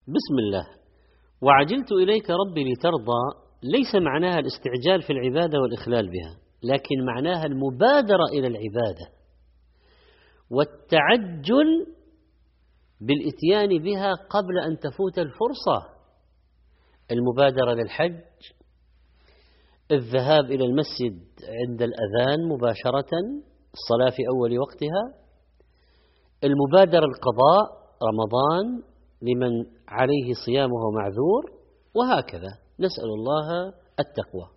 بسم الله. وعجلت إليك ربي لترضى ليس معناها الاستعجال في العبادة والإخلال بها، لكن معناها المبادرة إلى العبادة والتعجل بالإتيان بها قبل أن تفوت الفرصة. المبادرة للحج، الذهاب إلى المسجد عند الأذان مباشرة، الصلاة في أول وقتها، المبادرة القضاء رمضان لمن عليه صيامه معذور، وهكذا. نسأل الله التقوى.